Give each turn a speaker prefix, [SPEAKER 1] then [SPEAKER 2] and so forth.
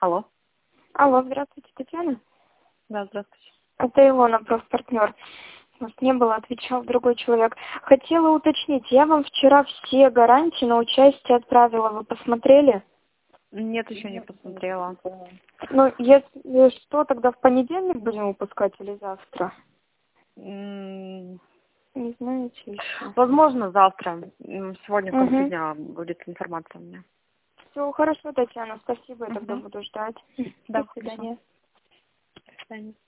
[SPEAKER 1] Алло.
[SPEAKER 2] Алло, здравствуйте, Татьяна.
[SPEAKER 1] Да, здравствуйте.
[SPEAKER 2] Это Илона, профпартнер. Вас не было, отвечал другой человек. Хотела уточнить, я вам вчера все гарантии на участие отправила. Вы посмотрели?
[SPEAKER 1] Нет, еще не посмотрела.
[SPEAKER 2] Ну, если что, тогда в понедельник будем выпускать или завтра?
[SPEAKER 1] М,
[SPEAKER 2] Не знаете еще.
[SPEAKER 1] Возможно, завтра. Сегодня в конце
[SPEAKER 2] Угу.
[SPEAKER 1] дня будет информация у меня.
[SPEAKER 2] Все, хорошо, Татьяна, спасибо, я тогда
[SPEAKER 1] Мгм.
[SPEAKER 2] буду ждать.
[SPEAKER 1] Да,
[SPEAKER 2] До
[SPEAKER 1] хорошо.
[SPEAKER 2] свидания.
[SPEAKER 1] До свидания.